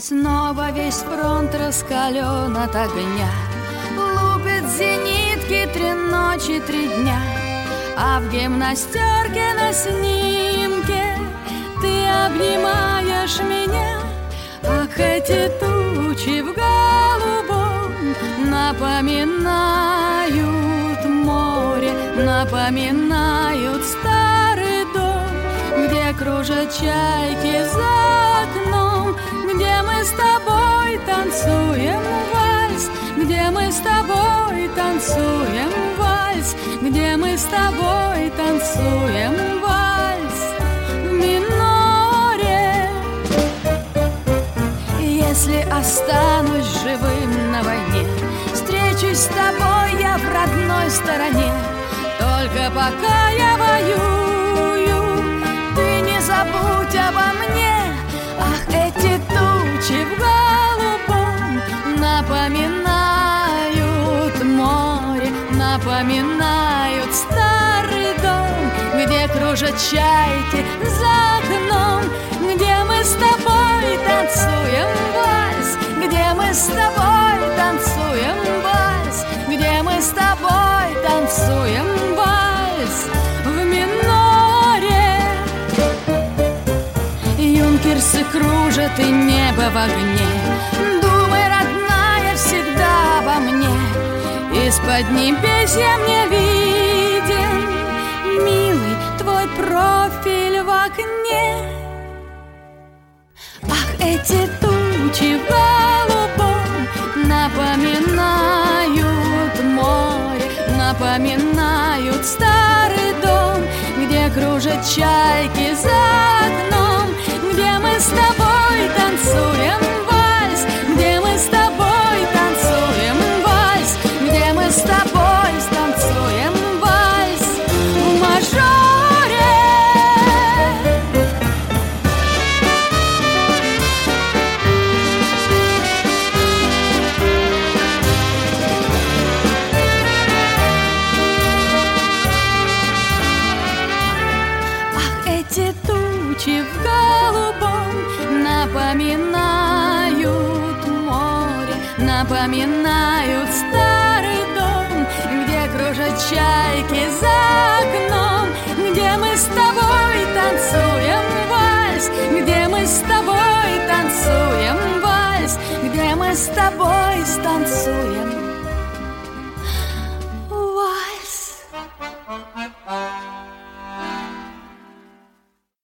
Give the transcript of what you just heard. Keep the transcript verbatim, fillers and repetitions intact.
Снова весь фронт раскален от огня, лупит зенитки три ночи, три дня. А в гимнастерке на снимке ты обнимаешь меня. Ах, эти тучи в голубом напоминают море, напоминают старый дом, где кружат чайки за окном, где мы с тобой танцуем вальс, где мы с тобой танцуем вальс, где мы с тобой танцуем вальс в миноре. Если останусь живым на войне, встречусь с тобой я в родной стороне. Только пока я воюю, ты не забудь обо мне. Ах, эти тучи в голубом напоминают море, напоминают старый дом, где кружат чайки за окном, где мы с тобой танцуем вальс, где мы с тобой танцуем вальс, где мы с тобой танцуем вальс в миноре. Юнкерсы кружат и небо в огне. Думай, родная, всегда обо мне. Из-под небес я мне виден, милый, твой профиль в окне. Ах, эти тучи в голубом напоминают море, напоминают старый дом, где кружат чайки за окном, где мы с тобой танцуем вальс, где мы с тобой танцуем вальс, где мы с тобой станцуем вальс в мажоре. Ах, эти тучи в голубом напоминают море, напоминают старый дом, где кружат чайки за окном, где мы с тобой танцуем вальс, где мы с тобой танцуем вальс, где мы с тобой станцуем